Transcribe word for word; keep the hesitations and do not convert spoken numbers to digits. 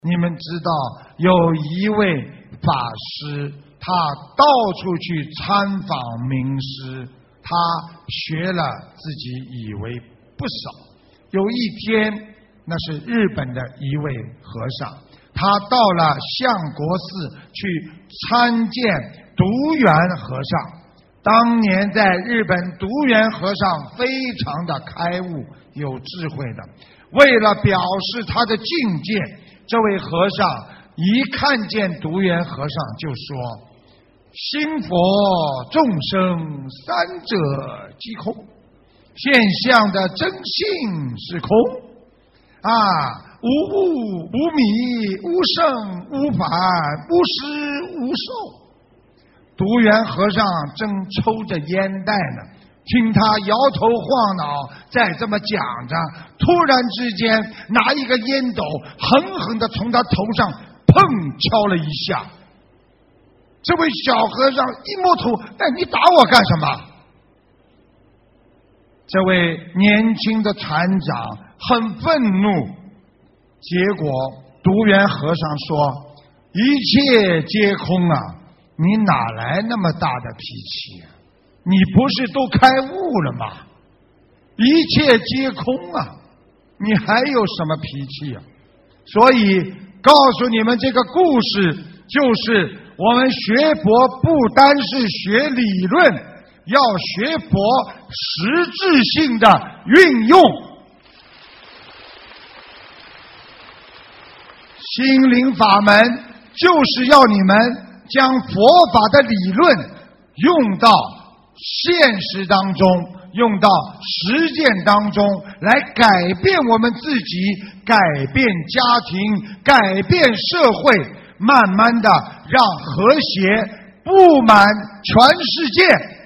你们知道有一位法师，他到处去参访名师，他学了自己以为不少。有一天，那是日本的一位和尚，他到了相国寺去参见独圆和尚。当年在日本，独圆和尚非常的开悟有智慧的，为了表示他的境界，这位和尚一看见独圆和尚就说：心佛众生三者即空，现象的真性是空啊，无物无迷无生无反无实无受。独圆和尚正抽着烟袋呢，听他摇头晃脑在这么讲着，突然之间拿一个烟斗狠狠地从他头上砰敲了一下。这位小和尚一摸头，哎，你打我干什么？这位年轻的禅长很愤怒，结果独圆和尚说：一切皆空啊，你哪来那么大的脾气啊？你不是都开悟了吗？一切皆空啊，你还有什么脾气啊？所以告诉你们，这个故事就是我们学佛不单是学理论，要学佛实质性的运用。心灵法门就是要你们将佛法的理论用到现实当中，用到实践当中，来改变我们自己，改变家庭，改变社会，慢慢的让和谐布满全世界。